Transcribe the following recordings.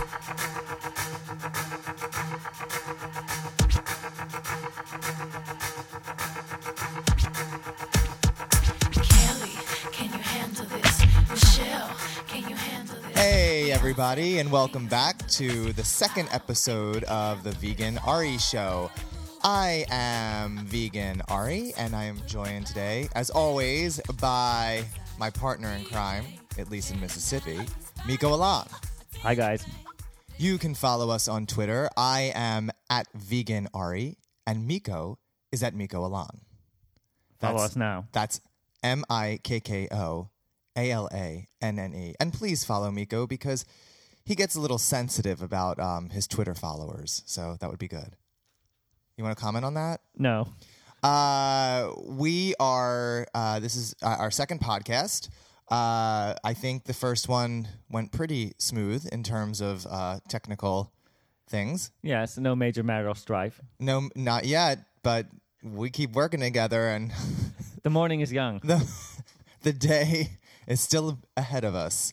Hey everybody, and welcome back to the second episode of the Vegan Ari Show. I am Vegan Ari, and I am joined today, as always, by my partner in crime, at least in Mississippi, Miko Alan. Hi guys. You can follow us on Twitter. I am at Vegan Ari, and Miko is at Miko Alan. Follow us now. That's MIKKO. ALANNE. And please follow Miko because he gets a little sensitive about his Twitter followers. So that would be good. You want to comment on that? No. We are, this is our second podcast. I think the first one went pretty smooth in terms of technical things. Yes, no major marital strife. No, not yet, but we keep working together and The morning is young. the day is still ahead of us.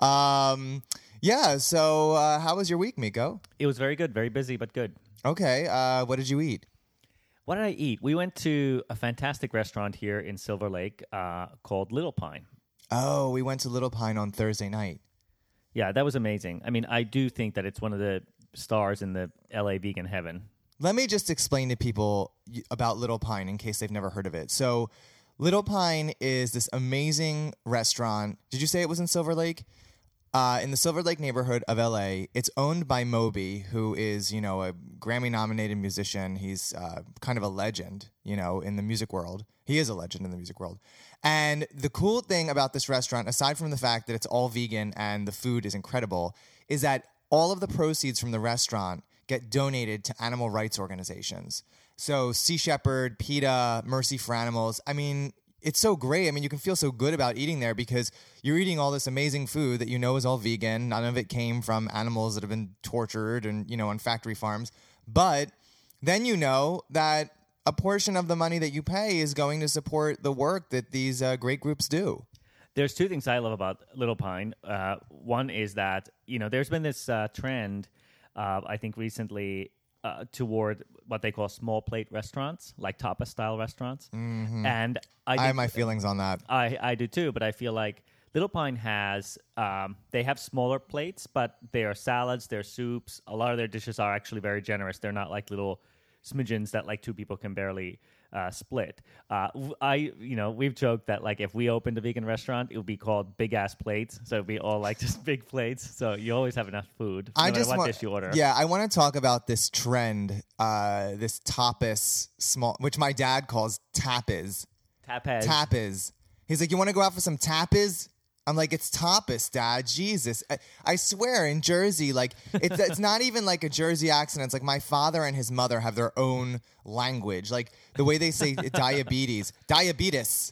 So how was your week, Miko? It was very good, very busy, but good. Okay, what did you eat? What did I eat? We went to a fantastic restaurant here in Silver Lake called Little Pine. Oh, we went to Little Pine on Thursday night. Yeah, that was amazing. I mean, I do think that it's one of the stars in the LA vegan heaven. Let me just explain to people about Little Pine in case they've never heard of it. So Little Pine is this amazing restaurant. Did you say it was in Silver Lake? In the Silver Lake neighborhood of LA. It's owned by Moby, who is, a Grammy-nominated musician. He's kind of a legend, in the music world. He is a legend in the music world. And the cool thing about this restaurant, aside from the fact that it's all vegan and the food is incredible, is that all of the proceeds from the restaurant get donated to animal rights organizations. So Sea Shepherd, PETA, Mercy for Animals. I mean, it's so great. I mean, you can feel so good about eating there because you're eating all this amazing food that is all vegan. None of it came from animals that have been tortured and, on factory farms. But then that a portion of the money that you pay is going to support the work that these great groups do. There's two things I love about Little Pine. One is that, there's been this trend, I think recently, toward what they call small plate restaurants, like tapas-style restaurants. Mm-hmm. And I have my feelings on that. I do too, but I feel like Little Pine has, they have smaller plates, but they are salads, they're soups. A lot of their dishes are actually very generous. They're not like little smidgens that like two people can barely split. We've joked that like if we opened a vegan restaurant, it would be called Big Ass Plates. So it'd be all like just big plates. So you always have enough food. No matter what dish you order. Yeah, I want to talk about this trend, this tapas small, which my dad calls tapas. Tapas. He's like, you want to go out for some tapas? I'm like, it's tapas, Dad. Jesus. I swear, in Jersey, like, it's not even like a Jersey accent. It's like my father and his mother have their own language. Like, the way they say diabetes. Diabetes.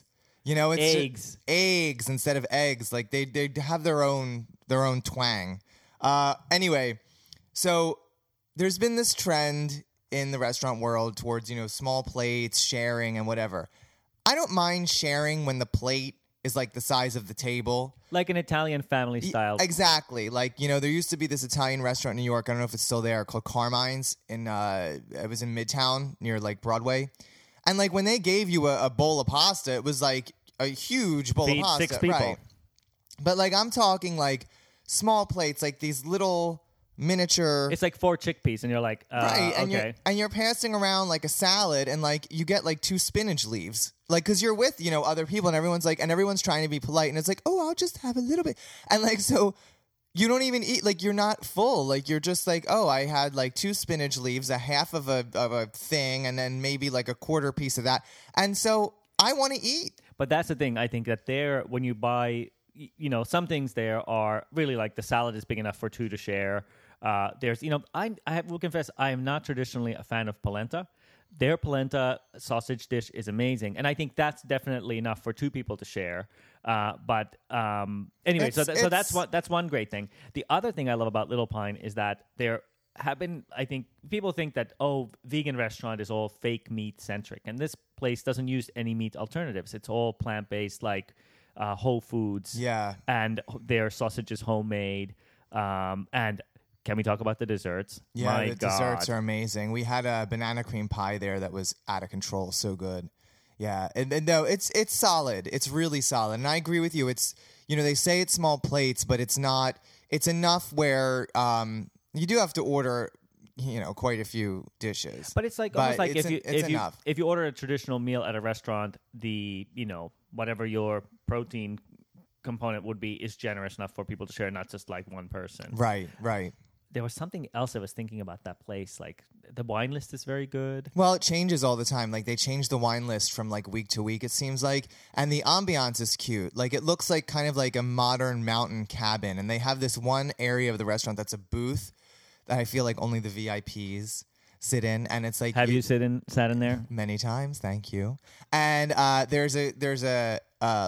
It's eggs instead of eggs. Like, they have their own twang. Anyway, so there's been this trend in the restaurant world towards, small plates, sharing, and whatever. I don't mind sharing when the plate is like the size of the table. Like an Italian family style. Exactly. Like, there used to be this Italian restaurant in New York. I don't know if it's still there, called Carmine's. It was in Midtown near like Broadway. And like when they gave you a bowl of pasta, it was like a huge bowl of pasta. 6 people. Right. But like I'm talking like small plates, like these little miniature. It's like 4 chickpeas, and you're like, right, and okay. You're passing around like a salad, and like you get like 2 spinach leaves, like because you're with other people, and everyone's trying to be polite, and it's like, oh, I'll just have a little bit, and like so you don't even eat, like you're not full, like you're just like, oh, I had like 2 spinach leaves, a half of a thing, and then maybe like a quarter piece of that, and so I want to eat. But that's the thing. I think that when you buy, some things there are really like the salad is big enough for 2 to share. There's, I will confess, I am not traditionally a fan of polenta. Their polenta sausage dish is amazing, and I think that's definitely enough for 2 people to share. Anyway, so that's one great thing. The other thing I love about Little Pine is that there have been, I think, people think that, vegan restaurant is all fake meat centric, and this place doesn't use any meat alternatives. It's all plant based, like Whole Foods. Yeah, and their sausage is homemade, and can we talk about the desserts? Yeah, My the God. desserts are amazing. We had a banana cream pie there that was out of control, so good. Yeah, and no, it's solid. It's really solid, and I agree with you. It's they say it's small plates, but it's not. It's enough where you do have to order quite a few dishes. But it's like almost like enough. if you order a traditional meal at a restaurant, the whatever your protein component would be is generous enough for people to share, not just like one person. Right. There was something else I was thinking about that place. Like the wine list is very good. Well, it changes all the time. Like they change the wine list from like week to week, it seems like. And the ambiance is cute. Like it looks like kind of like a modern mountain cabin. And they have this one area of the restaurant that's a booth that I feel like only the VIPs sit in. And it's like, have you sat in there? Many times, thank you. And there's a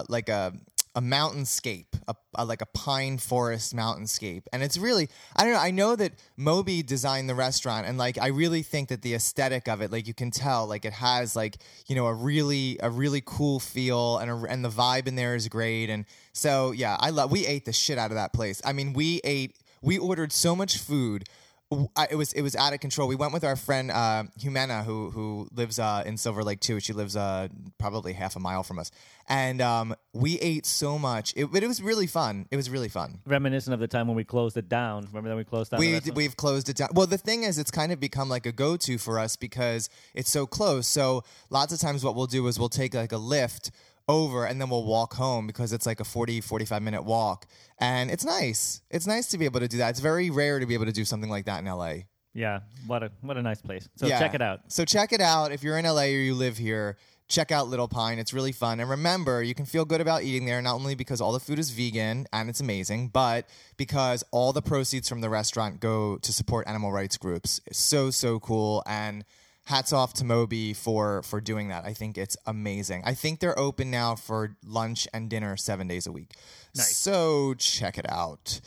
mountainscape, like a pine forest mountainscape, and it's really, I don't know. I know that Moby designed the restaurant, and like I really think that the aesthetic of it, like you can tell, like it has like a really cool feel, and the vibe in there is great, and so yeah, we ate the shit out of that place. I mean, we ordered so much food. It was out of control. We went with our friend Jimena, who lives in Silver Lake too. She lives probably half a mile from us, and we ate so much. But it was really fun. It was really fun. Reminiscent of the time when we closed it down. Remember that we closed down? We've closed it down. Well, the thing is, it's kind of become like a go-to for us because it's so close. So lots of times, what we'll do is we'll take like a Lyft over and then we'll walk home because it's like a 45 minute walk, and it's nice to be able to do that. It's very rare to be able to do something like that in LA. Yeah, what a nice place. So check it out. So check it out if you're in LA or you live here. Check out Little Pine. It's really fun. And remember, you can feel good about eating there, not only because all the food is vegan and it's amazing, but because all the proceeds from the restaurant go to support animal rights groups. It's so cool. And hats off to Moby for doing that. I think it's amazing. I think they're open now for lunch and dinner 7 days a week. Nice. So check it out.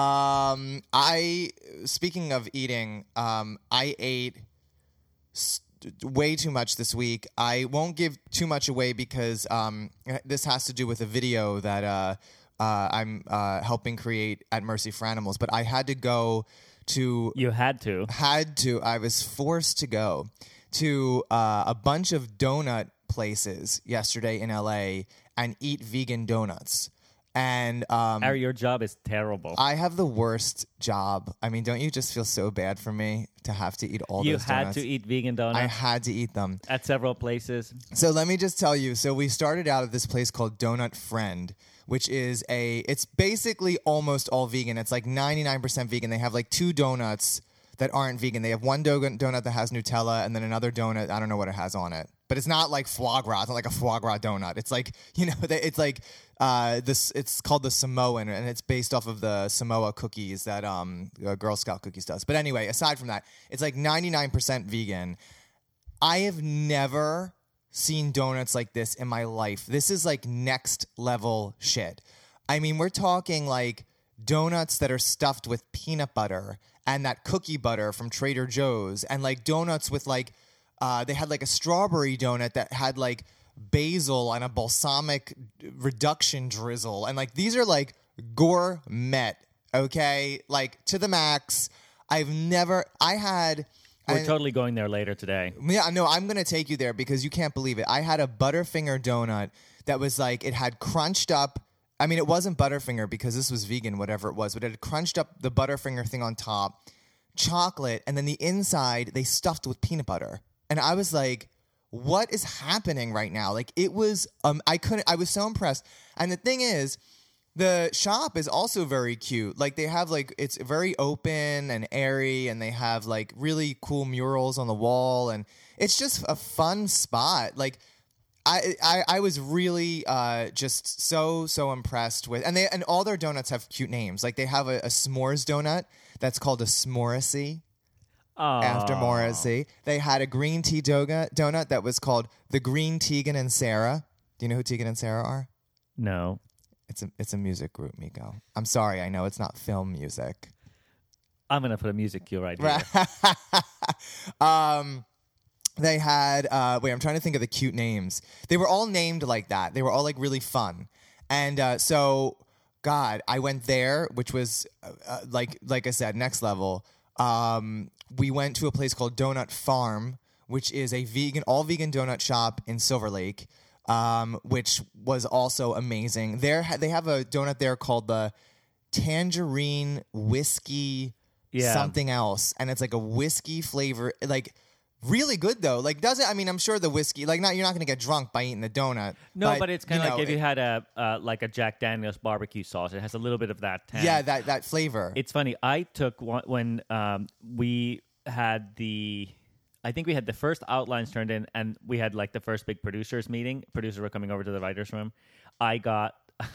Speaking of eating, I ate way too much this week. I won't give too much away because this has to do with a video that I'm helping create at Mercy for Animals. But I had to go to... You had to. I was forced to go to a bunch of donut places yesterday in LA and eat vegan donuts. And Ari, your job is terrible. I have the worst job. I mean, don't you just feel so bad for me to have to eat all those donuts? You had to eat vegan donuts? I had to eat them. At several places? So let me just tell you. So we started out at this place called Donut Friend, which is it's basically almost all vegan. It's like 99% vegan. They have like two donuts that aren't vegan. They have one donut that has Nutella and then another donut, I don't know what it has on it. But it's not like foie gras. It's not like a foie gras donut. It's like, it's like it's called the Samoan, and it's based off of the Samoa cookies that Girl Scout Cookies does. But anyway, aside from that, it's like 99% vegan. I have never seen donuts like this in my life. This is like next level shit. I mean, we're talking like donuts that are stuffed with peanut butter and that cookie butter from Trader Joe's, and like donuts with like they had like a strawberry donut that had like basil and a balsamic reduction drizzle, and like these are like gourmet, okay, like to the max. I had. We're totally going there later today. Yeah, no, I'm gonna take you there because you can't believe it. I had a Butterfinger donut that was like, it had crunched up. I mean, it wasn't Butterfinger because this was vegan, whatever it was, but it had crunched up the Butterfinger thing on top, chocolate, and then the inside they stuffed with peanut butter. And I was like, what is happening right now? Like, it was, I was so impressed. And the thing is, the shop is also very cute. Like, they have, like, it's very open and airy, and they have, like, really cool murals on the wall, and it's just a fun spot. Like, I was really just so impressed with, and all their donuts have cute names. Like, they have a s'mores donut that's called a s'morrissey. After Morrissey. They had a green tea donut that was called the Green Tegan and Sarah. Do you know who Tegan and Sarah are? No. It's a music group, Miko. I'm sorry, I know it's not film music. I'm going to put a music cue right here. They had, I'm trying to think of the cute names. They were all named like that. They were all like really fun. And so God, I went there, which was like I said, next level. We went to a place called Donut Farm, which is a all vegan donut shop in Silver Lake, which was also amazing. They have a donut there called the Tangerine Whiskey something else, and it's like a whiskey flavor, like really good though. Like, does it? I mean, I'm sure the whiskey, like, you're not going to get drunk by eating the donut. No, but it's kind of like if you had like a Jack Daniel's barbecue sauce. It has a little bit of that tang. Yeah, that flavor. It's funny. I took one when we had I think we had the first outlines turned in, and we had like the first big producers meeting. Producers were coming over to the writers' room. I got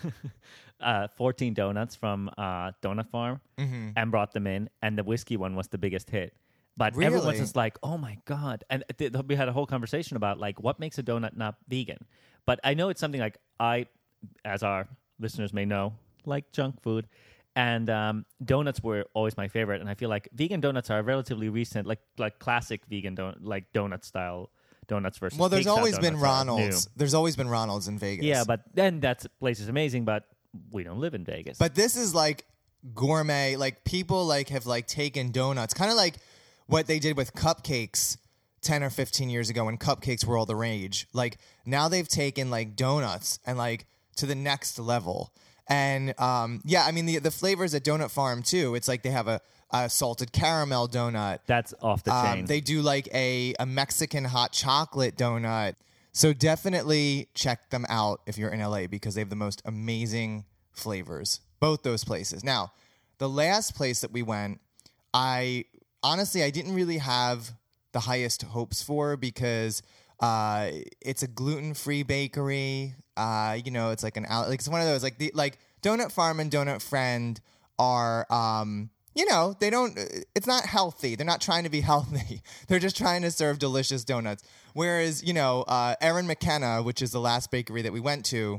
14 donuts from Donut Farm and brought them in, and the whiskey one was the biggest hit. But Really? everyone's just like, oh my God. And we had a whole conversation about like what makes a donut not vegan. But I know it's something like as our listeners may know, like junk food. And donuts were always my favorite. And I feel like vegan donuts are relatively recent, like classic vegan donut style donuts versus Well, there's cake-style always been donuts are Ronald's. new. There's always been Ronald's in Vegas. Yeah, but then that place is amazing, but we don't live in Vegas. But this is like gourmet. Like, people like have like taken donuts, kind of like what they did with cupcakes 10 or 15 years ago when cupcakes were all the rage. Like, now they've taken like donuts and like to the next level. And I mean the flavors at Donut Farm too. It's like they have a salted caramel donut. That's off the chain. They do like a Mexican hot chocolate donut. So definitely check them out if you're in LA, because they have the most amazing flavors, both those places. Now, the last place that we went, I didn't really have the highest hopes for, because it's a gluten-free bakery. It's like it's one of those like Donut Farm and Donut Friend are they don't, it's not healthy. They're not trying to be healthy. They're just trying to serve delicious donuts. Whereas, Erin McKenna, which is the last bakery that we went to,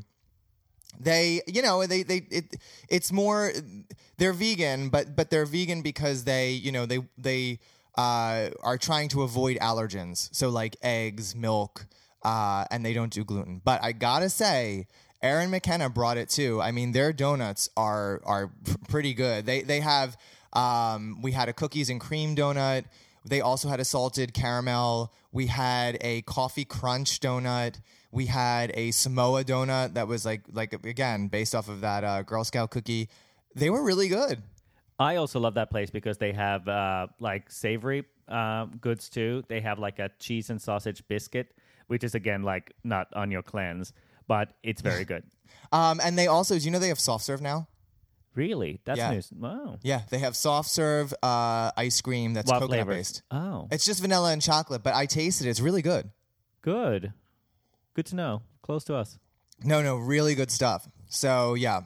it's more, they're vegan, but they're vegan because they are trying to avoid allergens. So like eggs, milk, and they don't do gluten. But I gotta say, Erin McKenna brought it too. I mean, their donuts are pretty good. They have, we had a cookies and cream donut. They also had a salted caramel. We had a coffee crunch donut. We had a Samoa donut that was like again, based off of that Girl Scout cookie. They were really good. I also love that place because they have like savory goods too. They have like a cheese and sausage biscuit, which is again like not on your cleanse, but it's very good. And they also, do you know they have soft serve now? Really? That's Yeah. news. Wow. Yeah, they have soft serve ice cream that's What coconut flavor? based. Oh, It's just vanilla and chocolate, but I tasted it. It's really good. good. Good to know. Close to us. No, really good stuff. So yeah,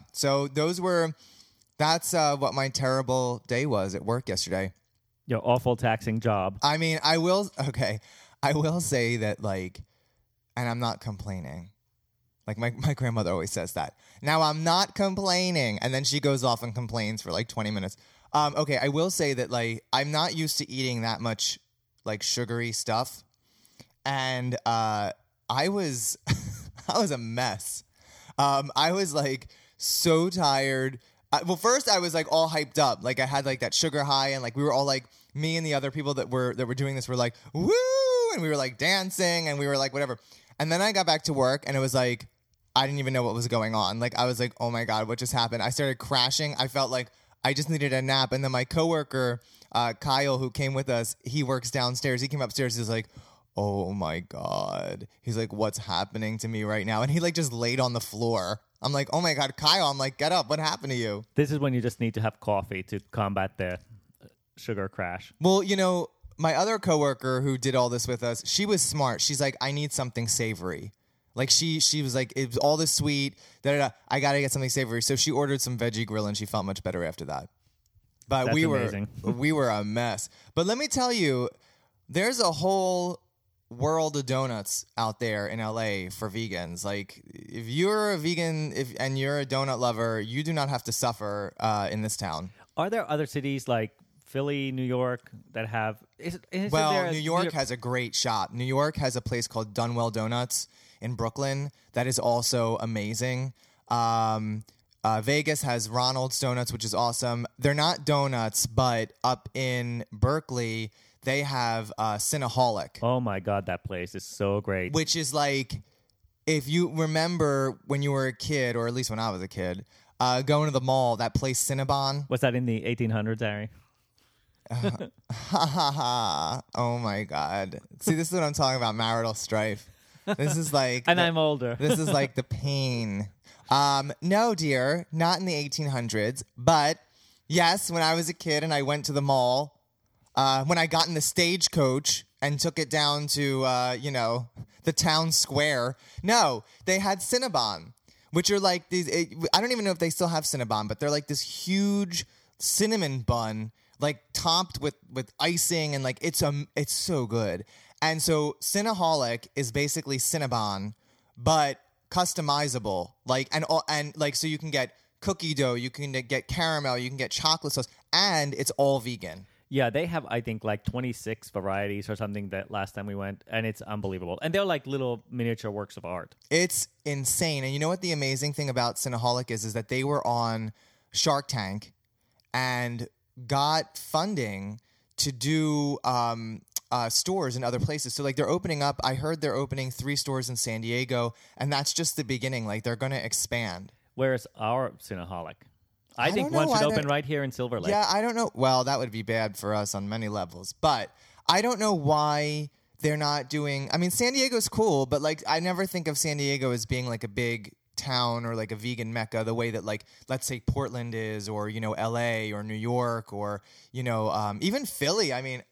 that's what my terrible day was at work yesterday. Your awful taxing job. I mean, I will say that, like, and I'm not complaining. Like, my grandmother always says that. Now, I'm not complaining. And then she goes off and complains for like 20 minutes. Okay, I will say that, like, I'm not used to eating that much, like, sugary stuff. And I was a mess. I was, like, so tired. Well, first I was like all hyped up. Like, I had like that sugar high, and like we were all like, me and the other people that were doing this were like, woo! And we were like dancing, and we were like whatever. And then I got back to work, and it was like, I didn't even know what was going on. Like, I was like, oh my God, what just happened? I started crashing. I felt like I just needed a nap. And then my coworker, Kyle, who came with us, he works downstairs. He came upstairs. He's like, oh my God. He's like, what's happening to me right now? And he like just laid on the floor. I'm like, oh my God, Kyle. I'm like, get up. What happened to you? This is when you just need to have coffee to combat the sugar crash. Well, my other coworker who did all this with us, she was smart. She's like, I need something savory. Like, she was like, it was all this sweet, I got to get something savory. So she ordered some veggie grill, and she felt much better after that. But That's amazing. we were a mess. But let me tell you, there's a whole world of donuts out there in LA for vegans. Like, if you're a vegan and you're a donut lover, you do not have to suffer in this town. Are there other cities like Philly, New York that have? New York has a great shop. New York has a place called Dunwell Donuts in Brooklyn that is also amazing. Vegas has Ronald's Donuts, which is awesome. They're not donuts, but up in Berkeley, they have Cinnaholic, Oh my God, that place is so great. which is like, if you remember when you were a kid, or at least when I was a kid, going to the mall, that place Cinnabon. Was that in the 1800s, Ari? Ha ha ha. Oh my God. See, this is what I'm talking about, marital strife. This is like And I'm older. this is like the pain. No, dear, not in the 1800s, but yes, when I was a kid and I went to the mall, when I got in the stagecoach and took it down to, the town square. No, they had Cinnabon, which are like these. I don't even know if they still have Cinnabon, but they're like this huge cinnamon bun, like topped with icing, and like it's so good. And so Cinnaholic is basically Cinnabon, but customizable. Like and like so you can get cookie dough, you can get caramel, you can get chocolate sauce, and it's all vegan. Yeah, they have, I think, like 26 varieties or something that last time we went, and it's unbelievable. And they're like little miniature works of art. It's insane. And you know what the amazing thing about Cinnaholic is that they were on Shark Tank and got funding to do stores in other places. So like they're opening up, I heard they're opening 3 stores in San Diego, and that's just the beginning. Like they're going to expand. Where's our Cinnaholic? I think don't know one should why open right here in Silver Lake. Yeah, I don't know. Well, that would be bad for us on many levels. But I don't know why they're not doing... I mean, San Diego's cool, but like I never think of San Diego as being like a big town or like a vegan mecca the way that like, let's say Portland is, or, LA or New York, or, even Philly. I mean,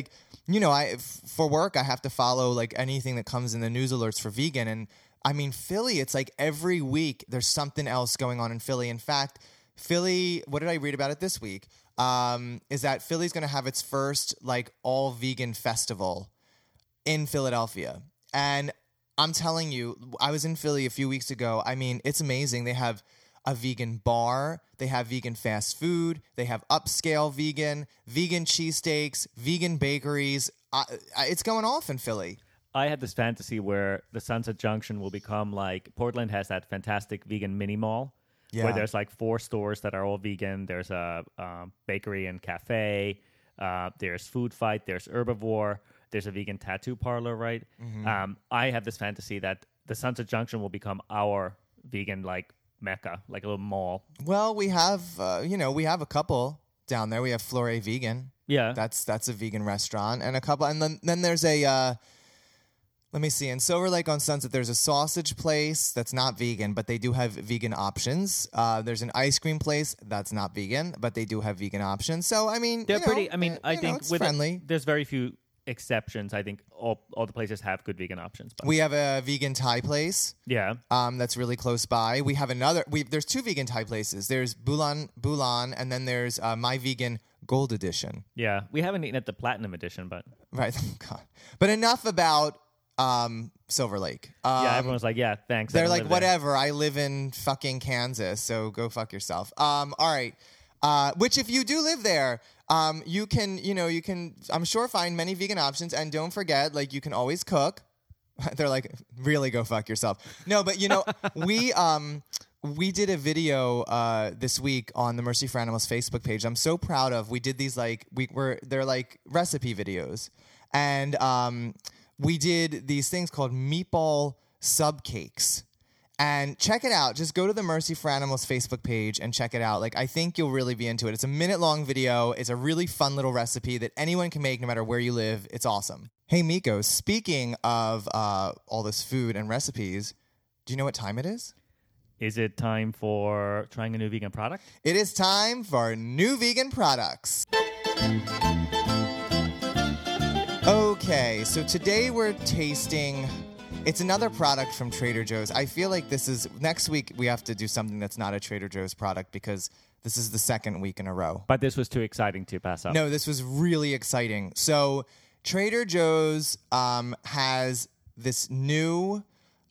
for work, I have to follow like anything that comes in the news alerts for vegan. And I mean, Philly, it's like every week there's something else going on in Philly. In fact, Philly, what did I read about it this week? Is that Philly's going to have its first like all vegan festival in Philadelphia. And I'm telling you, I was in Philly a few weeks ago. I mean, it's amazing. They have a vegan bar. They have vegan fast food. They have upscale vegan cheesesteaks, vegan bakeries. It's going off in Philly. I had this fantasy where the Sunset Junction will become like Portland has that fantastic vegan mini mall. Yeah. Where there's like 4 stores that are all vegan. There's a bakery and cafe. There's Food Fight. There's Herbivore. There's a vegan tattoo parlor, right? Mm-hmm. I have this fantasy that the Sunset Junction will become our vegan like mecca, like a little mall. Well, we have we have a couple down there. We have Flore Vegan. Yeah, that's a vegan restaurant, and a couple, and then there's a. Let me see. In Silver Lake on Sunset, there's a sausage place that's not vegan, but they do have vegan options. There's an ice cream place that's not vegan, but they do have vegan options. So, I mean, they're pretty. I mean, I think it's friendly. There's very few exceptions. I think all the places have good vegan options. But. We have a vegan Thai place. Yeah. That's really close by. We have another. There's 2 vegan Thai places. There's Bulan, and then there's My Vegan Gold Edition. Yeah, we haven't eaten at the Platinum Edition, but right. God. But enough about. Silver Lake. Yeah, everyone's like, yeah, thanks. They're like, whatever. I live in fucking Kansas, so go fuck yourself. All right. Which, if you do live there, you can, I'm sure, find many vegan options, and don't forget, like, you can always cook. They're like, really, go fuck yourself. No, but we did a video this week on the Mercy for Animals Facebook page. I'm so proud of. We did these they're like recipe videos, and we did these things called meatball sub cakes. And check it out. Just go to the Mercy for Animals Facebook page and check it out. Like, I think you'll really be into it. It's a 1-minute-long video. It's a really fun little recipe that anyone can make no matter where you live. It's awesome. Hey, Miko, speaking of all this food and recipes, do you know what time it is? Is it time for trying a new vegan product? It is time for new vegan products. Okay, so today we're tasting... It's another product from Trader Joe's. I feel like this is... Next week, we have to do something that's not a Trader Joe's product because this is the second week in a row. But this was too exciting to pass up. No, this was really exciting. So Trader Joe's has this new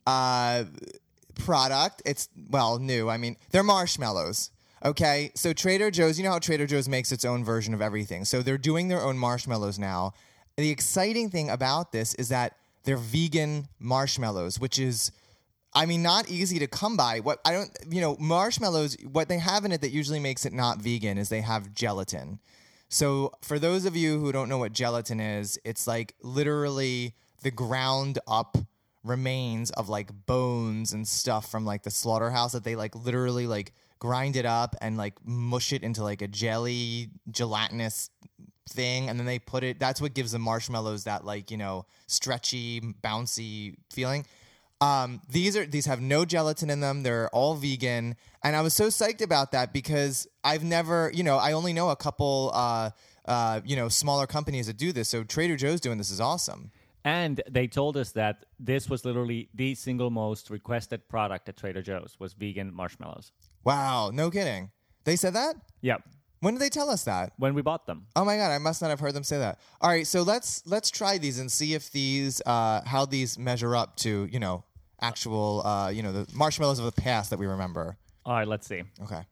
product. It's, well, new. I mean, they're marshmallows. Okay, so Trader Joe's, you know how Trader Joe's makes its own version of everything. So they're doing their own marshmallows now. The exciting thing about this is that they're vegan marshmallows, which is, I mean, not easy to come by. Marshmallows, what they have in it that usually makes it not vegan is they have gelatin. So for those of you who don't know what gelatin is, it's like literally the ground up remains of like bones and stuff from like the slaughterhouse that they like literally like grind it up and like mush it into like a gelatinous thing, and then they put it. That's what gives the marshmallows that like, you know, stretchy, bouncy feeling. These have no gelatin in them. They're all vegan. And I was so psyched about that because I've never, you know, I only know a couple, smaller companies that do this. So Trader Joe's doing this is awesome. And they told us that this was literally the single most requested product at Trader Joe's was vegan marshmallows. Wow. No kidding. They said that? Yeah. When did they tell us that? When we bought them. Oh my God, I must not have heard them say that. All right, so let's try these and see if these how these measure up to, you know, actual the marshmallows of the past that we remember. All right, let's see. Okay.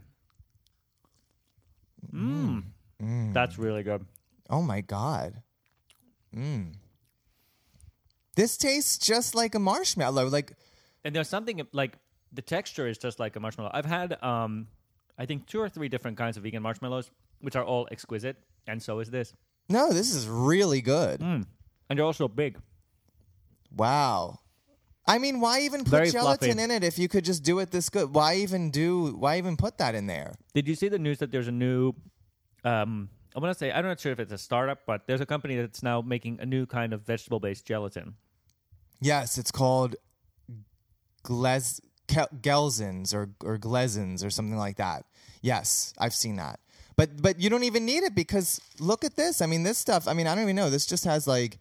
That's really good. Oh my God. This tastes just like a marshmallow. Like, and there's something like the texture is just like a marshmallow. I've had I think 2 or 3 different kinds of vegan marshmallows, which are all exquisite, and so is this. No, this is really good. And they're also big. Wow. I mean, why even put Very gelatin fluffy. in it if you could just do it this good? Why even put that in there? Did you see the news that there's a new I'm not sure if it's a startup, but there's a company that's now making a new kind of vegetable-based gelatin. Yes, it's called Gelsins or Glezins or something like that. Yes, I've seen that. But you don't even need it because look at this. I mean, this stuff, I mean, I don't even know. This just has like,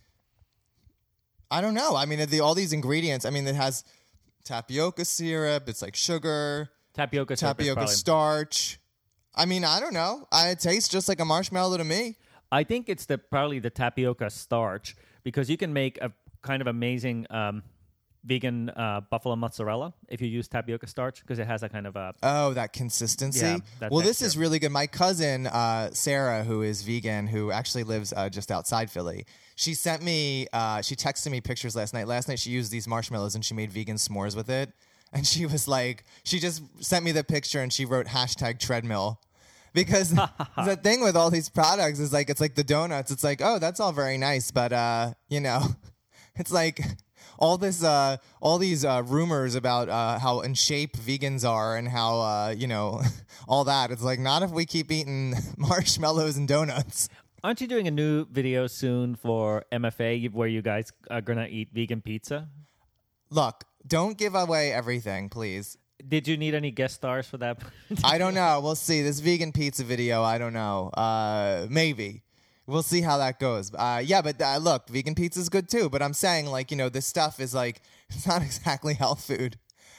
I don't know. I mean, all these ingredients, I mean, it has tapioca syrup. It's like sugar. Tapioca starch. I mean, I don't know. It tastes just like a marshmallow to me. I think it's probably the tapioca starch because you can make a kind of amazing vegan buffalo mozzarella if you use tapioca starch because it has a kind of a... Oh, that consistency? Yeah, that well, texture. This is really good. My cousin, Sarah, who is vegan, who actually lives just outside Philly, she sent me, she texted me pictures last night. Last night she used these marshmallows and she made vegan s'mores with it. And she was like, she just sent me the picture and she wrote #treadmill. Because the thing with all these products is like, it's like the donuts. It's like, oh, that's all very nice. But, it's like all these rumors about how in shape vegans are and how, all that. It's like, not if we keep eating marshmallows and donuts. Aren't you doing a new video soon for MFA where you guys are going to eat vegan pizza? Look, don't give away everything, please. Did you need any guest stars for that? I don't know. We'll see. This vegan pizza video, I don't know. Maybe. We'll see how that goes. Look, vegan pizza is good too. But I'm saying, like, this stuff is like, it's not exactly health food.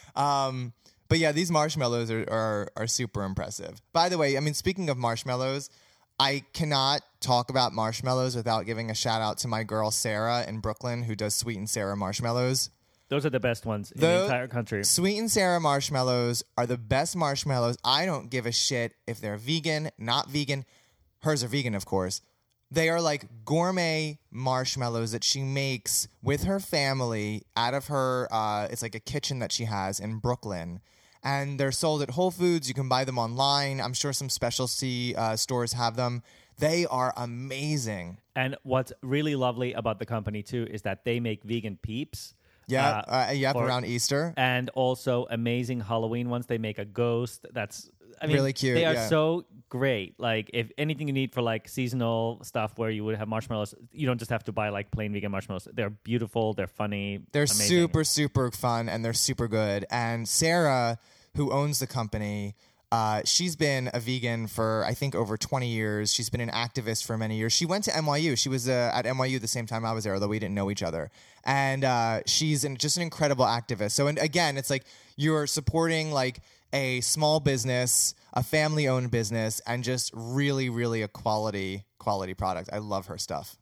But yeah, these marshmallows are super impressive. By the way, I mean, speaking of marshmallows, I cannot talk about marshmallows without giving a shout out to my girl Sarah in Brooklyn who does Sweet and Sarah marshmallows. Those are the best ones in the entire country. Sweet and Sarah marshmallows are the best marshmallows. I don't give a shit if they're vegan, not vegan. Hers are vegan, of course. They are like gourmet marshmallows that she makes with her family out of her, it's like a kitchen that she has in Brooklyn. And they're sold at Whole Foods. You can buy them online. I'm sure some specialty stores have them. They are amazing. And what's really lovely about the company, too, is that they make vegan Peeps. Around Easter. And also amazing Halloween ones. They make a ghost that's really cute. They are so great. Like, if anything you need for like seasonal stuff where you would have marshmallows, you don't just have to buy like plain vegan marshmallows. They're beautiful. They're funny. They're amazing. super, super fun, and they're super good. And Sarah, who owns the company, she's been a vegan for, I think, over 20 years. She's been an activist for many years. She went to NYU. She was at NYU the same time I was there, although we didn't know each other. And she's just an incredible activist. So, and again, it's like you're supporting like a small business, a family-owned business, and just really, really a quality product. I love her stuff.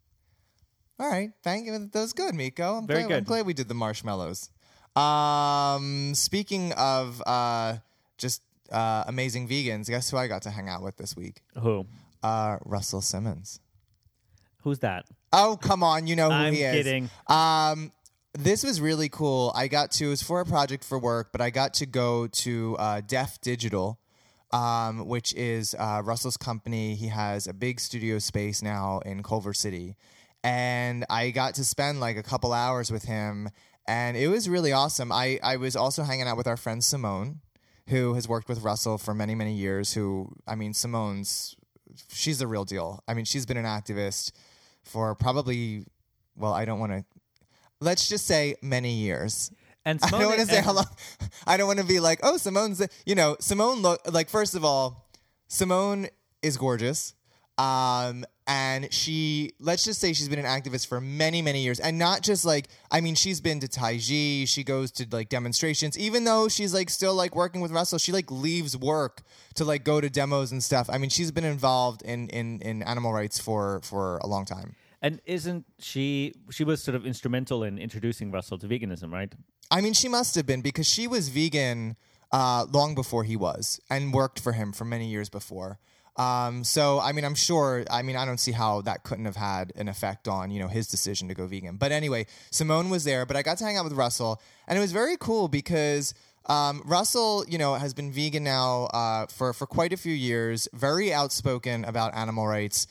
All right. Thank you. That was good, Miko. I'm glad we did the marshmallows. Speaking of amazing vegans, guess who I got to hang out with this week? Who? Russell Simmons. Who's that? Oh, come on. You know who he is. I'm kidding. this was really cool. It was for a project for work, but I got to go to Def Digital, which is Russell's company. He has a big studio space now in Culver City. And I got to spend like a couple hours with him, and it was really awesome. I was also hanging out with our friend Simone, who has worked with Russell for many, many years, she's the real deal. I mean, she's been an activist for probably, well, I don't want to, let's just say many years. And I Simone, don't want to say how long. I don't want to be like, oh, Simone's, Simone, first of all, Simone is gorgeous. And let's just say she's been an activist for many, many years. And not just she's been to Taiji, she goes to like demonstrations, even though she's like still like working with Russell, she like leaves work to like go to demos and stuff. I mean, she's been involved in animal rights for a long time. And isn't she was sort of instrumental in introducing Russell to veganism, right? I mean, she must have been, because she was vegan long before he was and worked for him for many years before. So, I mean, I'm sure, I don't see how that couldn't have had an effect on, his decision to go vegan. But anyway, Simone was there, but I got to hang out with Russell, and it was very cool because Russell, has been vegan now for quite a few years, very outspoken about animal rights.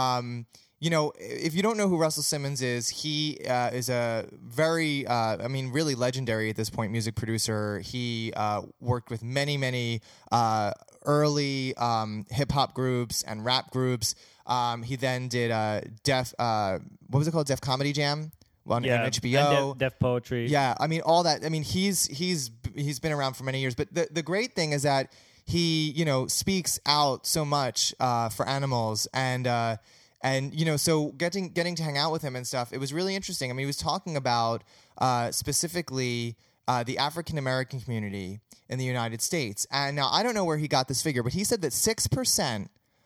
If you don't know who Russell Simmons is, he is a very, really legendary at this point music producer. He worked with many, many early hip-hop groups and rap groups. He then did Def Comedy Jam on HBO. And Def Poetry. Yeah, all that. He's been around for many years. But the great thing is that he, speaks out so much for animals, and so getting to hang out with him and stuff, it was really interesting. He was talking about specifically the African American community in the United States. And now I don't know where he got this figure, but he said that 6%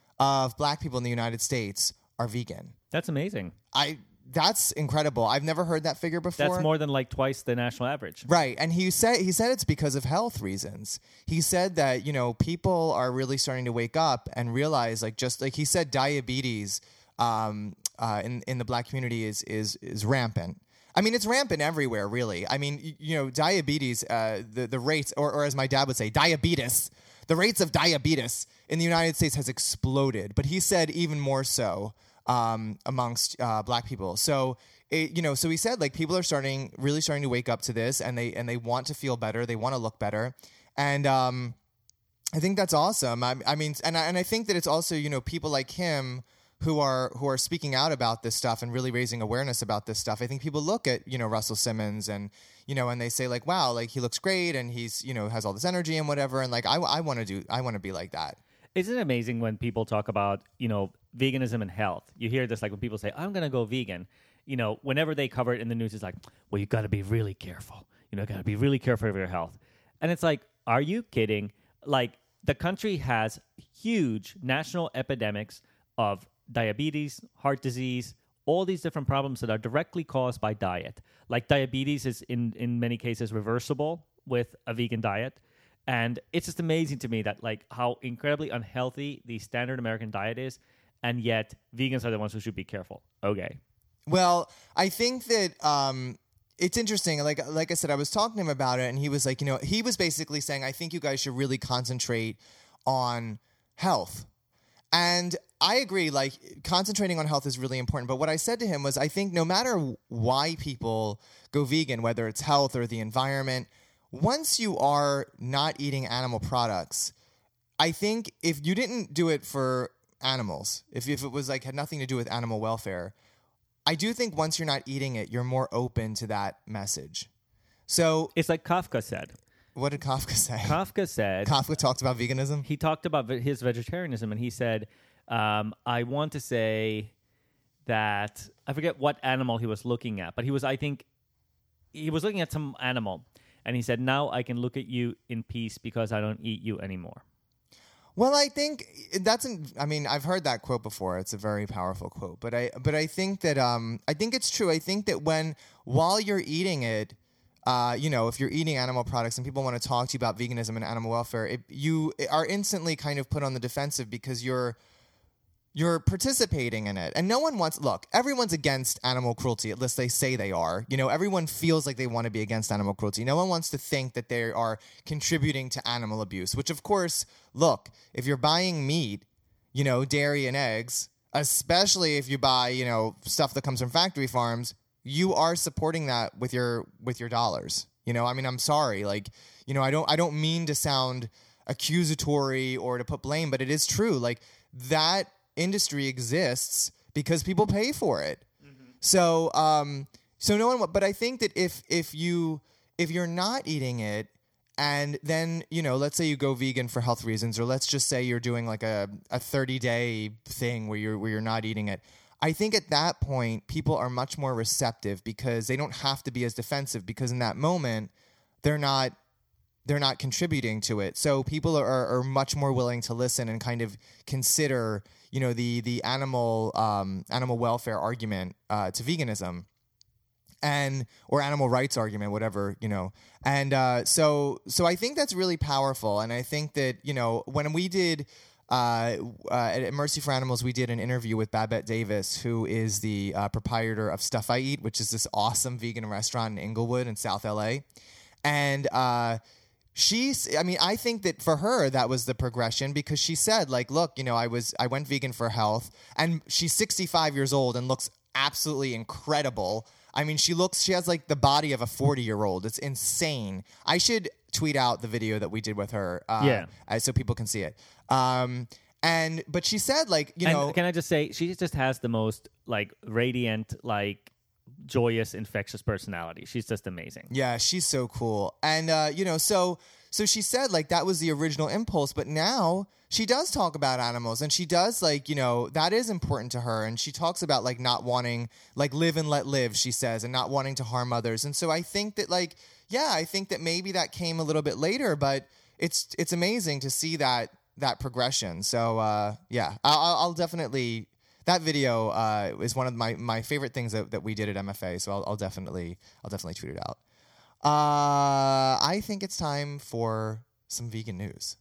of black people in the United States are vegan. That's amazing. That's incredible. I've never heard that figure before. That's more than like twice the national average. Right. And he said it's because of health reasons. He said that, people are really starting to wake up and realize, just like he said, diabetes in the black community is rampant. It's rampant everywhere, really. Diabetes, the rates, or as my dad would say, diabetes. The rates of diabetes in the United States has exploded. But he said even more so amongst black people. So so he said people are really starting to wake up to this, and they want to feel better. They want to look better, and I think that's awesome. And I think that it's also people like him who are speaking out about this stuff and really raising awareness about this stuff. I think people look at, Russell Simmons and, and they say wow, he looks great and he's, has all this energy and whatever. And I want to be like that. Isn't it amazing when people talk about, veganism and health? You hear this, when people say, I'm going to go vegan, whenever they cover it in the news, it's well, you got to be really careful. Got to be really careful of your health. And it's are you kidding? The country has huge national epidemics of diabetes, heart disease, all these different problems that are directly caused by diet. Diabetes is in many cases reversible with a vegan diet. And it's just amazing to me that how incredibly unhealthy the standard American diet is, and yet vegans are the ones who should be careful. Okay. Well, I think that it's interesting. Like I said, I was talking to him about it, and he was he was basically saying, I think you guys should really concentrate on health. And I agree, concentrating on health is really important. But what I said to him was, I think no matter why people go vegan, whether it's health or the environment, once you are not eating animal products, I think if you didn't do it for animals, if it was had nothing to do with animal welfare, I do think once you're not eating it, you're more open to that message. So it's like Kafka said. What did Kafka say? Kafka talked about veganism? He talked about his vegetarianism, and he said, I want to say that, I forget what animal he was looking at, but he was looking at some animal, and he said, now I can look at you in peace because I don't eat you anymore. Well, I think I've heard that quote before. It's a very powerful quote, but I think that, I think it's true. I think that while you're eating it, if you're eating animal products and people want to talk to you about veganism and animal welfare, you are instantly kind of put on the defensive because you're you're participating in it. And no one wants, look, everyone's against animal cruelty, at least they say they are. You know, everyone feels like they want to be against animal cruelty. No one wants to think that they are contributing to animal abuse, which of course, look, if you're buying meat, you know, dairy and eggs, especially if you buy, you know, stuff that comes from factory farms, you are supporting that with your dollars. You know, I mean, I'm sorry. Like, you know, I don't mean to sound accusatory or to put blame, but it is true. Like, that industry exists because people pay for it. Mm-hmm. So no one. But I think that if you're not eating it, and then, you know, let's say you go vegan for health reasons, or let's just say you're doing like a 30-day thing where you're not eating it. I think at that point people are much more receptive because they don't have to be as defensive, because in that moment they're not contributing to it. So people are much more willing to listen and kind of consider, you know, the animal welfare argument to veganism, or animal rights argument, whatever, you know. And so I think that's really powerful. And I think that, you know, when we did at Mercy for Animals, we did an interview with Babette Davis, who is the proprietor of Stuff I Eat, which is this awesome vegan restaurant in Inglewood in South LA. And I think that for her, that was the progression, because she said, like, look, you know, I went vegan for health, and she's 65 years old and looks absolutely incredible. I mean, she has like the body of a 40-year-old. It's insane. I should tweet out the video that we did with her, so people can see it. But she said, like, you know, can I just say, she just has the most like radiant, like joyous, infectious personality. She's just amazing. Yeah, she's so cool. And you know, so she said, like, that was the original impulse, but now she does talk about animals, and she does, like, you know, that is important to her, and she talks about, like, not wanting, like, live and let live, she says, and not wanting to harm others. And so I think that, like, yeah, I think that maybe that came a little bit later, but it's amazing to see that progression. So yeah, I'll definitely, that video is one of my favorite things that we did at MFA. So I'll definitely tweet it out. I think it's time for some vegan news.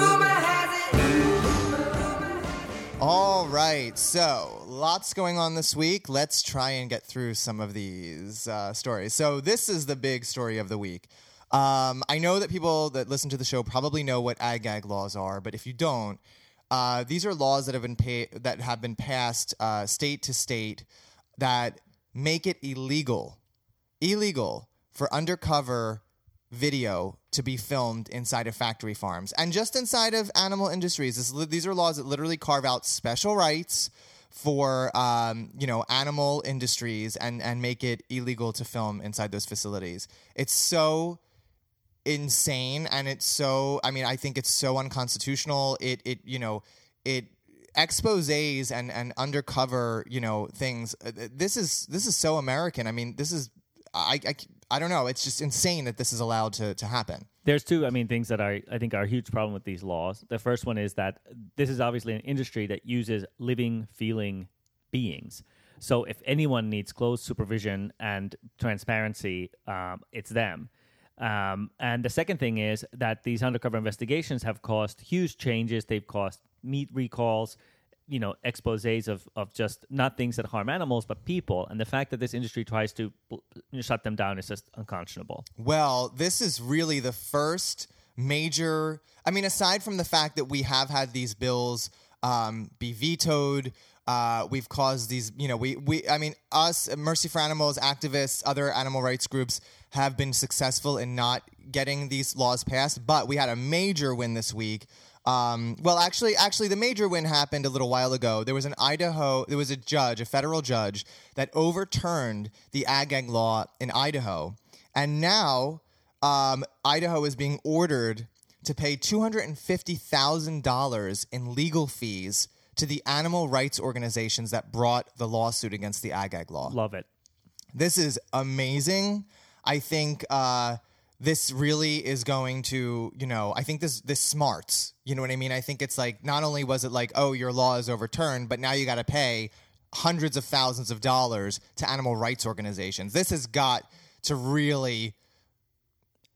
All right, so lots going on this week. Let's try and get through some of these stories. So this is the big story of the week. I know that people that listen to the show probably know what ag laws are, but if you don't, these are laws that have been passed state to state that make it illegal for undercover video to be filmed inside of factory farms and just inside of animal industries. These are laws that literally carve out special rights for animal industries and make it illegal to film inside those facilities. It's so insane, and it's so, I mean, I think it's so unconstitutional. It exposes and undercover, you know, things. This is so American. I mean, this is, I don't know. It's just insane that this is allowed to happen. There's two, things that I think are a huge problem with these laws. The first one is that this is obviously an industry that uses living, feeling beings. So if anyone needs close supervision and transparency, it's them. And the second thing is that these undercover investigations have caused huge changes. They've caused meat recalls, you know, exposés of just not things that harm animals, but people. And the fact that this industry tries to shut them down is just unconscionable. Well, this is really the first major, aside from the fact that we have had these bills be vetoed, we've caused these, us, Mercy for Animals, activists, other animal rights groups have been successful in not getting these laws passed, but we had a major win this week. Actually, the major win happened a little while ago. There was a federal judge that overturned the ag law in Idaho, and now Idaho is being ordered to pay $250,000 in legal fees to the animal rights organizations that brought the lawsuit against the ag law. Love it. This is amazing. I think this really is going to, I think this smarts. You know what I mean? I think it's like, not only was it like, oh, your law is overturned, but now you got to pay hundreds of thousands of dollars to animal rights organizations. This has got to really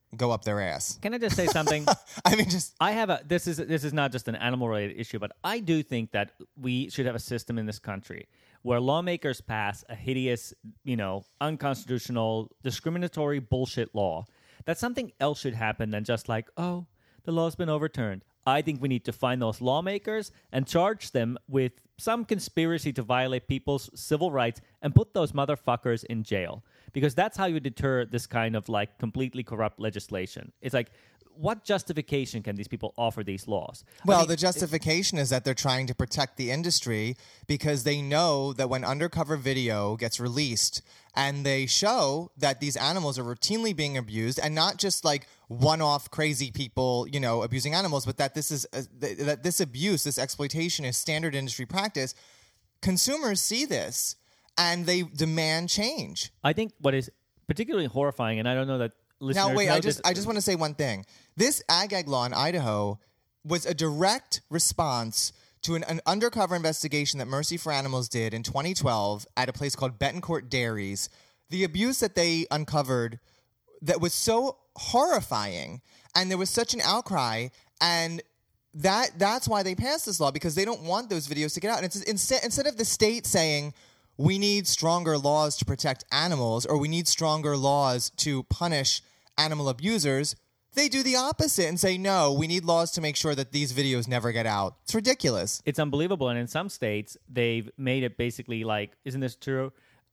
go up their ass. Can I just say something? I mean, just I have a this is not just an animal related issue, but I do think that we should have a system in this country where lawmakers pass a hideous, unconstitutional, discriminatory bullshit law. That something else should happen than just like, oh, the law's been overturned. I think we need to find those lawmakers and charge them with some conspiracy to violate people's civil rights and put those motherfuckers in jail. Because that's how you deter this kind of like completely corrupt legislation. It's like, what justification can these people offer these laws? Well, the justification is that they're trying to protect the industry because they know that when undercover video gets released and they show that these animals are routinely being abused, and not just like one-off crazy people, abusing animals, but that that this abuse, this exploitation is standard industry practice. Consumers see this and they demand change. I think what is particularly horrifying, and I don't know that listeners now, wait, know I just want to say one thing. This ag law in Idaho was a direct response to an undercover investigation that Mercy for Animals did in 2012 at a place called Betancourt Dairies. The abuse that they uncovered that was so horrifying, and there was such an outcry, and that's why they passed this law, because they don't want those videos to get out. And it's instead of the state saying, we need stronger laws to protect animals, or we need stronger laws to punish animal abusers, they do the opposite and say, no, we need laws to make sure that these videos never get out. It's ridiculous. It's unbelievable. And in some states, they've made it basically like, isn't this true?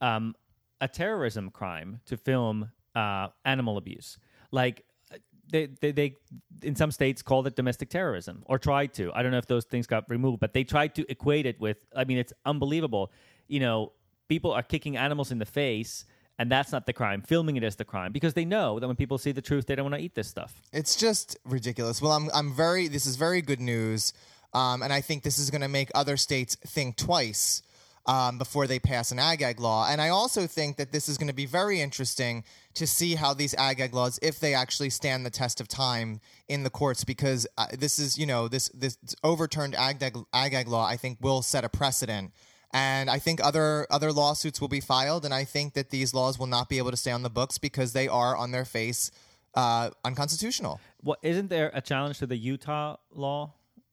A terrorism crime to film animal abuse. Like, they in some states called it domestic terrorism, or tried to. I don't know if those things got removed, but they tried to equate it with, it's unbelievable. People are kicking animals in the face, and that's not the crime. Filming it is the crime, because they know that when people see the truth, they don't want to eat this stuff. It's just ridiculous. Well, this is very good news, and I think this is going to make other states think twice before they pass an ag law. And I also think that this is going to be very interesting to see how these ag laws, if they actually stand the test of time in the courts, because this is, this overturned ag law, I think, will set a precedent. And I think other lawsuits will be filed, and I think that these laws will not be able to stay on the books because they are on their face unconstitutional. Well, isn't there a challenge to the Utah law?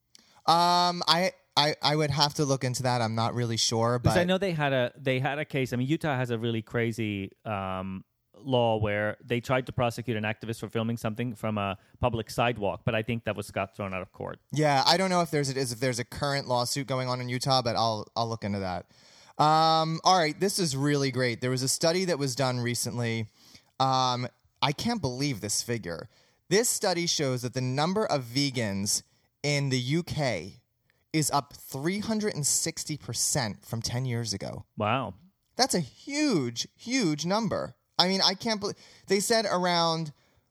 I would have to look into that. I'm not really sure, but because I know they had a case. Utah has a really crazy law where they tried to prosecute an activist for filming something from a public sidewalk, but I think that got thrown out of court. Yeah, I don't know if there's a current lawsuit going on in Utah, but I'll look into that. All right, this is really great. There was a study that was done recently. I can't believe this figure. This study shows that the number of vegans in the UK is up 360% from 10 years ago. Wow. That's a huge, huge number. I can't believe they said around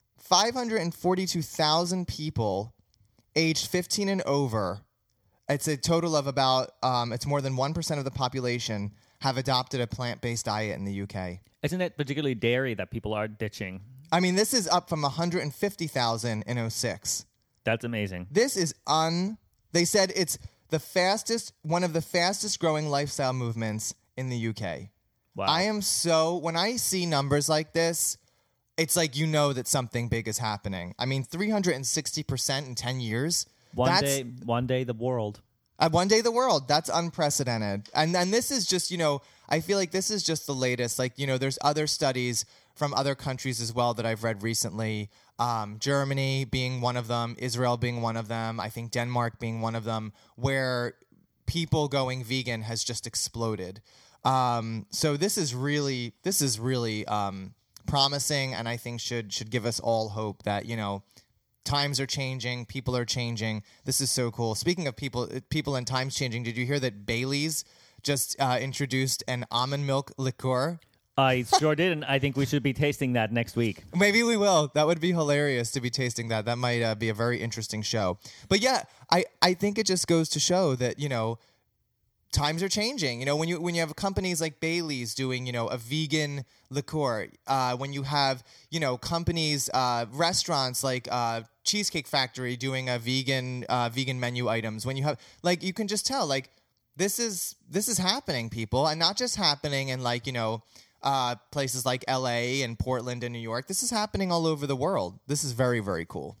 542,000 people aged 15 and over. It's a total of about, it's more than 1% of the population have adopted a plant-based diet in the UK. Isn't it particularly dairy that people are ditching? This is up from 150,000 in 2006. That's amazing. This is they said it's one of the fastest growing lifestyle movements in the UK. Wow. When I see numbers like this, it's like that something big is happening. 360% in 10 years. One day the world. One day the world. That's unprecedented. And this is just, I feel like this is just the latest. Like, there's other studies from other countries as well that I've read recently. Germany being one of them, Israel being one of them, I think Denmark being one of them, where people going vegan has just exploded. So this is really promising, and I think should give us all hope that, times are changing, people are changing. This is so cool. Speaking of people and times changing, did you hear that Bailey's just introduced an almond milk liqueur? I sure did, and I think we should be tasting that next week. Maybe we will. That would be hilarious to be tasting that. That might be a very interesting show. But yeah, I think it just goes to show that, times are changing. When you have companies like Bailey's doing, a vegan liqueur, when you have, companies, restaurants like Cheesecake Factory doing a vegan menu items, when you have, you can just tell, this is happening, people, and not just happening in places like LA and Portland and New York. This is happening all over the world. This is very, very cool.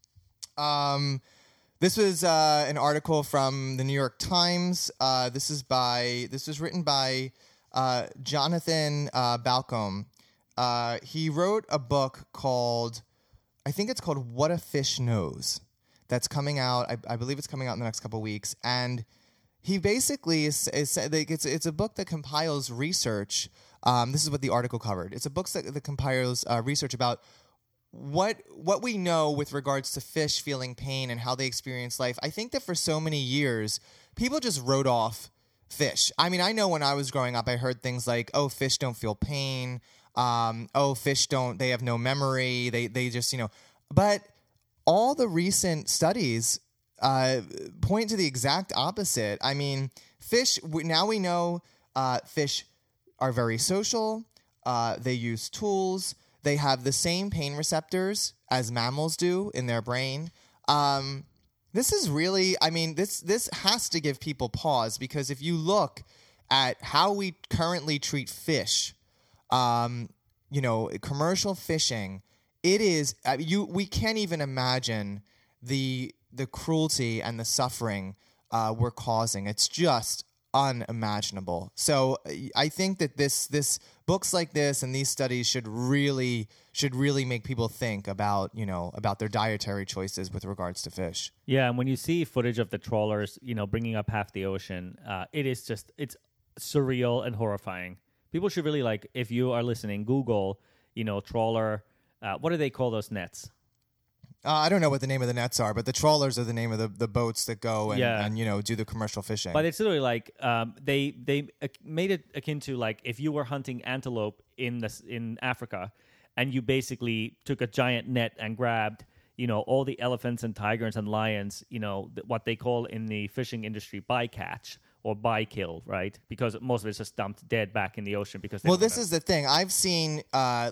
This was an article from the New York Times. This was written by Jonathan Balcombe. He wrote a book called, I think it's called What a Fish Knows. That's coming out. I believe it's coming out in the next couple of weeks. And he basically is like, it's a book that compiles research. This is what the article covered. It's a book that compiles research about what we know with regards to fish feeling pain and how they experience life. I think that for so many years, people just wrote off fish. I mean, I know when I was growing up, I heard things like, "Oh, fish don't feel pain. Oh, fish don't. They have no memory. They just But all the recent studies point to the exact opposite. I mean, fish. Now we know fish are very social. They use tools. They have the same pain receptors as mammals do in their brain. This is really, I mean, this has to give people pause, because if you look at how we currently treat fish, commercial fishing, it is we can't even imagine the cruelty and the suffering we're causing. It's just unimaginable. So I think that this books like this and these studies should really make people think about their dietary choices with regards to fish. Yeah, and when you see footage of the trawlers, bringing up half the ocean, it's surreal and horrifying. People should really, like, if you are listening, Google, trawler. What do they call those nets? I don't know what the name of the nets are, but the trawlers are the name of the boats that go and do the commercial fishing. But it's literally like they made it akin to, like, if you were hunting antelope in Africa, and you basically took a giant net and grabbed all the elephants and tigers and lions, what they call in the fishing industry bycatch or bykill, right? Because most of it's just dumped dead back in the ocean because. This is the thing. I've seen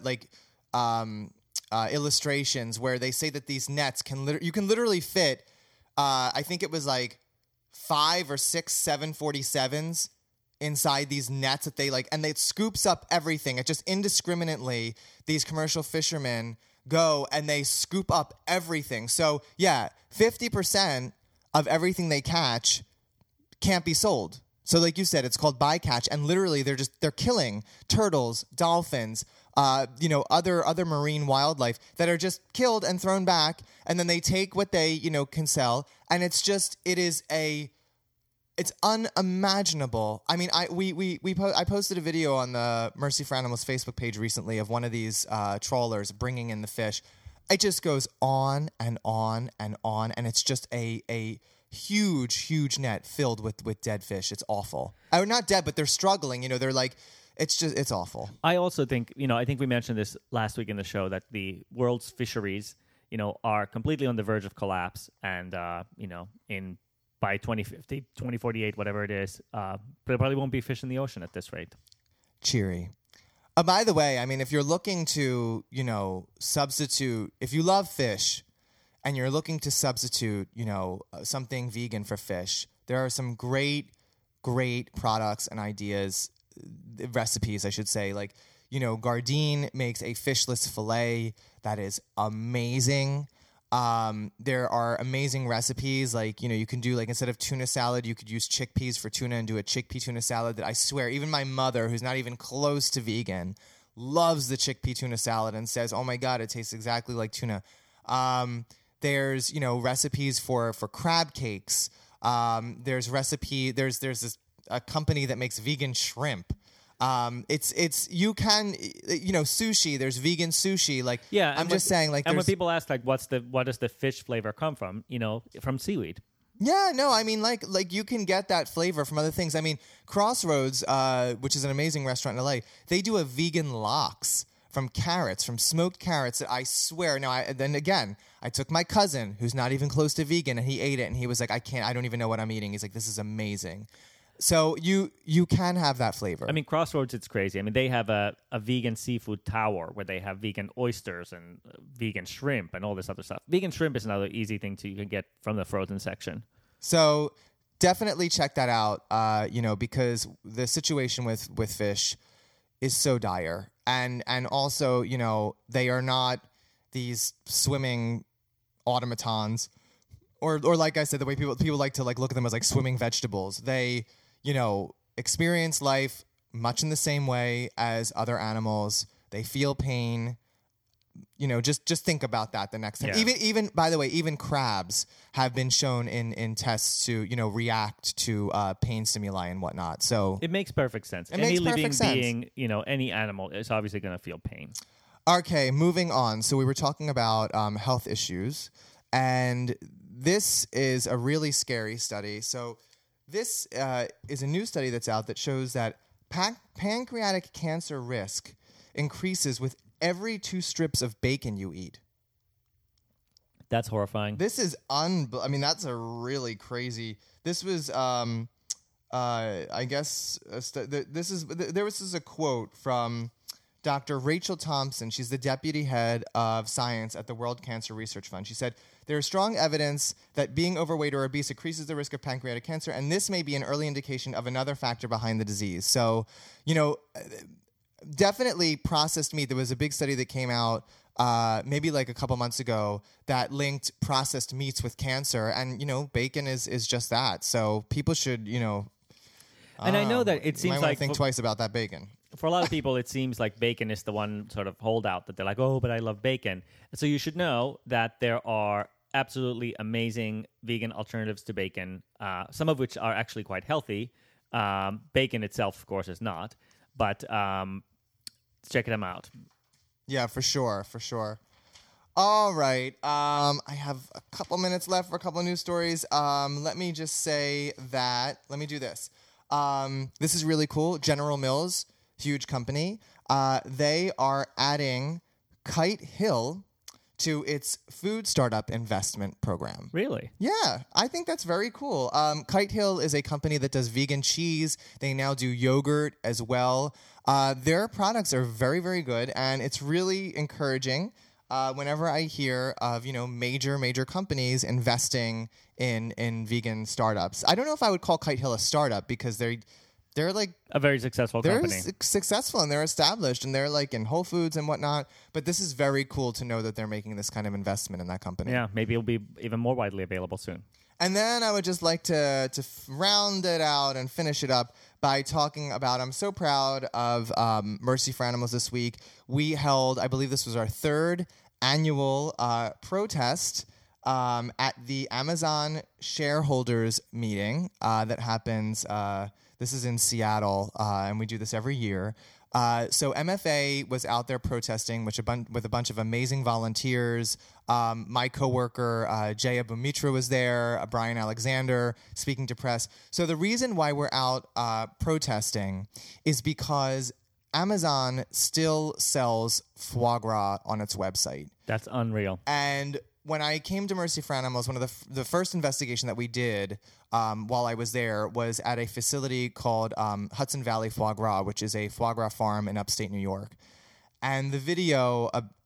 illustrations where they say that these nets you can literally fit. I think it was like 5 or 6 747s inside these nets that they and it scoops up everything. It just indiscriminately, these commercial fishermen go and they scoop up everything. So yeah, 50% of everything they catch can't be sold. So like you said, it's called bycatch, and literally they're killing turtles, dolphins, other marine wildlife that are just killed and thrown back, and then they take what they can sell, and it's unimaginable. I mean, I posted a video on the Mercy for Animals Facebook page recently of one of these trawlers bringing in the fish. It just goes on and on and on, and it's just a huge net filled with dead fish. It's awful. Not dead, but they're struggling. They're like. It's awful. I also think, I think we mentioned this last week in the show, that the world's fisheries, are completely on the verge of collapse. And, by 2050, 2048, whatever it is, there probably won't be fish in the ocean at this rate. Cheery. By the way, I mean, if you're looking to, substitute, if you love fish and you're looking to substitute, something vegan for fish, there are some great products and ideas, recipes, I should say. Like, Gardein makes a fishless filet that is amazing. There are amazing recipes, like, you can do, like, instead of tuna salad, you could use chickpeas for tuna and do a chickpea tuna salad that I swear, even my mother, who's not even close to vegan, loves the chickpea tuna salad and says, oh my God, it tastes exactly like tuna. There's, recipes for crab cakes. There's a company that makes vegan shrimp. You can, sushi, there's vegan sushi. Like, yeah, I'm just saying, like, and when people ask, like, what does the fish flavor come from? From seaweed. Yeah, no, I mean, like you can get that flavor from other things. I mean, Crossroads, which is an amazing restaurant in LA, they do a vegan lox from smoked carrots that I swear. Now, I took my cousin, who's not even close to vegan, and he ate it, and he was like, I don't even know what I'm eating. He's like, this is amazing. So you can have that flavor. I mean, Crossroads, it's crazy. I mean, they have a vegan seafood tower where they have vegan oysters and vegan shrimp and all this other stuff. Vegan shrimp is another easy thing you can get from the frozen section. So definitely check that out, because the situation with fish is so dire. And also, you know, they are not these swimming automatons, or like I said, the way people like to like look at them as like swimming vegetables. They, you know, experience life much in the same way as other animals. They feel pain. You know, just think about that the next time. Yeah. Even by the way, even crabs have been shown in tests to, you know, react to pain stimuli and whatnot. So It makes perfect sense. Any makes living perfect sense. being, you know, any animal is obviously going to feel pain. Okay, moving on. So we were talking about health issues, and this is a really scary study. So this is a new study that's out that shows that pancreatic cancer risk increases with every 2 strips of bacon you eat. That's horrifying. This is I mean, that's a really crazy. This was I guess there was a quote from Dr. Rachel Thompson. She's the deputy head of science at the World Cancer Research Fund. She said, "There is strong evidence that being overweight or obese increases the risk of pancreatic cancer, and this may be an early indication of another factor behind the disease." So, you know, definitely processed meat. There was a big study that came out maybe like a couple months ago that linked processed meats with cancer, and, you know, bacon is just that. So people should, you know, and I know that it might seems wanna like think twice about that bacon. for a lot of people, it seems like bacon is the one sort of holdout that they're like, oh, but I love bacon. So you should know that there are absolutely amazing vegan alternatives to bacon, some of which are actually quite healthy. Bacon itself, of course, is not, but check them out. Yeah, for sure. All right. I have a couple minutes left for a couple of news stories. Let me just say that. Let me do this. This is really cool. General Mills, huge company. They are adding Kite Hill to its food startup investment program. Really? Yeah, I think that's very cool. Kite Hill is a company that does vegan cheese. They now do yogurt as well. Their products are very, very good, and it's really encouraging whenever I hear of, you know, major companies investing in vegan startups. I don't know if I would call Kite Hill a startup because they're like A very successful they're company. successful and they're established and they're like in Whole Foods and whatnot. But this is very cool to know that they're making this kind of investment in that company. Yeah, maybe it'll be even more widely available soon. And then I would just like to round it out and finish it up by talking about, I'm so proud of Mercy for Animals this week. We held, I believe this was our 3rd annual protest at the Amazon shareholders meeting that happens. This is in Seattle, and we do this every year. So MFA was out there protesting, with a bunch of amazing volunteers. My coworker Jaya Bumitra was there. Brian Alexander speaking to press. So the reason why we're out protesting is because Amazon still sells foie gras on its website. That's unreal. And when I came to Mercy for Animals, one of the first investigation that we did while I was there was at a facility called Hudson Valley Foie Gras, which is a foie gras farm in upstate New York. And the video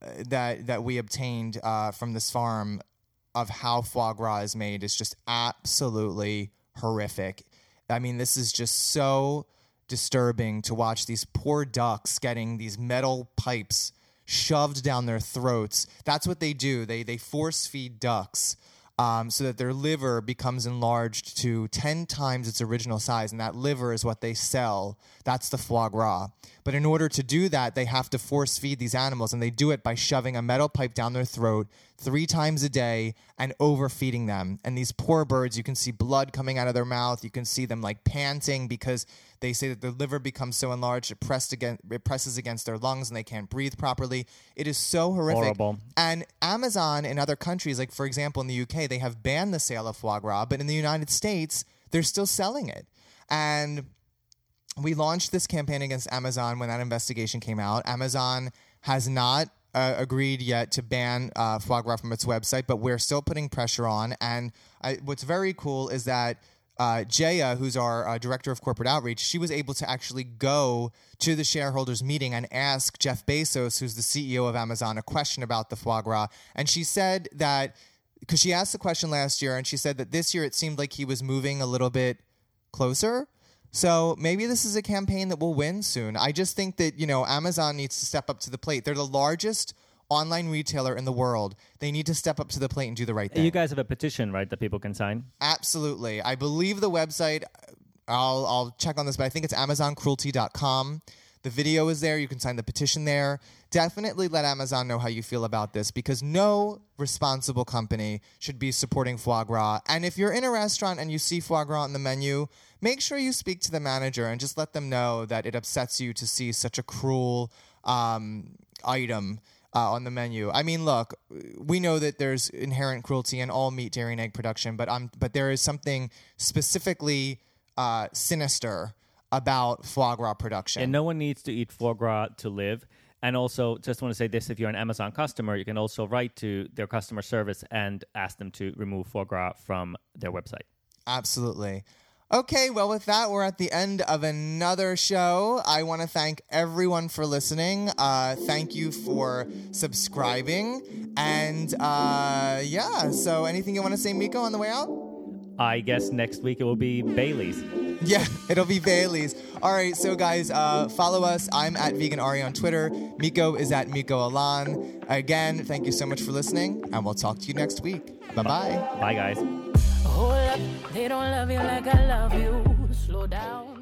that we obtained from this farm of how foie gras is made is just absolutely horrific. I mean, this is just so disturbing to watch these poor ducks getting these metal pipes shoved down their throats. That's what they do. They force feed ducks so that their liver becomes enlarged to 10 times its original size, and that liver is what they sell. That's the foie gras. But in order to do that, they have to force feed these animals, and they do it by shoving a metal pipe down their throat 3 times a day and overfeeding them. And these poor birds, you can see blood coming out of their mouth. You can see them like panting because they say that their liver becomes so enlarged it presses against their lungs and they can't breathe properly. It is so horrific. Horrible. And Amazon in other countries, like for example in the UK, they have banned the sale of foie gras, but in the United States, they're still selling it. And we launched this campaign against Amazon when that investigation came out. Amazon has not agreed yet to ban foie gras from its website, but we're still putting pressure on. And what's very cool is that Jaya, who's our director of corporate outreach, she was able to actually go to the shareholders meeting and ask Jeff Bezos, who's the CEO of Amazon, a question about the foie gras. And she said that, because she asked the question last year, and she said that this year it seemed like he was moving a little bit closer. So maybe this is a campaign that will win soon. I just think that, Amazon needs to step up to the plate. They're the largest online retailer in the world. They need to step up to the plate and do the right thing. You guys have a petition, right, that people can sign? Absolutely. I believe the website, I'll check on this, but I think it's amazoncruelty.com. The video is there. You can sign the petition there. Definitely let Amazon know how you feel about this, because no responsible company should be supporting foie gras. And if you're in a restaurant and you see foie gras on the menu, make sure you speak to the manager and just let them know that it upsets you to see such a cruel item on the menu. I mean, look, we know that there's inherent cruelty in all meat, dairy, and egg production, but there is something specifically sinister about foie gras production. And no one needs to eat foie gras to live. And also, just want to say this, if you're an Amazon customer, you can also write to their customer service and ask them to remove foie gras from their website. Absolutely. Okay, well, with that, we're at the end of another show. I want to thank everyone for listening. Thank you for subscribing. And so anything you want to say, Miko, on the way out? I guess next week it will be Bailey's. Yeah, it'll be Bailey's. All right, so guys, follow us. I'm at Vegan Ari on Twitter. Miko is at Miko Alan. Again, thank you so much for listening, and we'll talk to you next week. Bye-bye. Bye, guys. Hold up, they don't love you like I love you. Slow down.